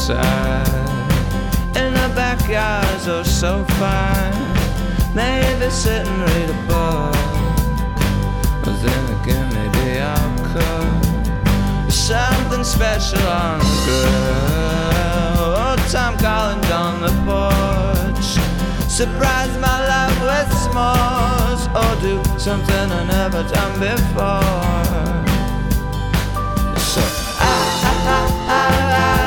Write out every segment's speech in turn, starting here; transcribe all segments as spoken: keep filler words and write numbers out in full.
outside. In the backyards are so fine. Maybe sit and read a book, but then again maybe I'll cook something special on the grill. Oh, Tom Collins on the porch, surprise my love with s'mores, or do something I never done before. So I, I, I, I, I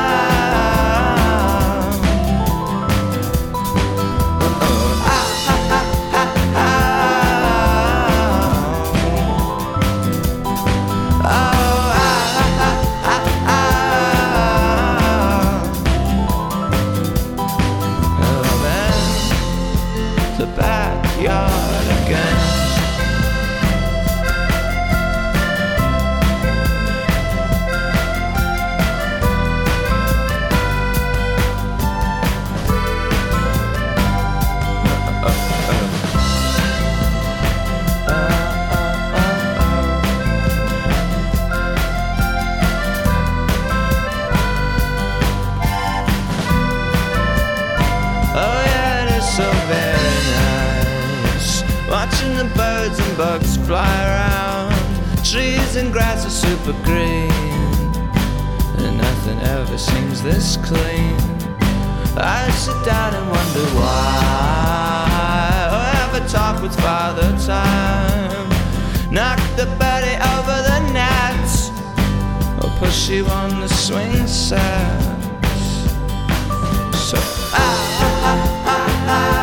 backyard again. Oh yeah, it is so very nice watching the birds and bugs fly around. Trees and grass are super green, and nothing ever seems this clean. I sit down and wonder why, or have a talk with Father Time. Knock the birdie over the nets, or push you on the swing sets. So I, I, I, I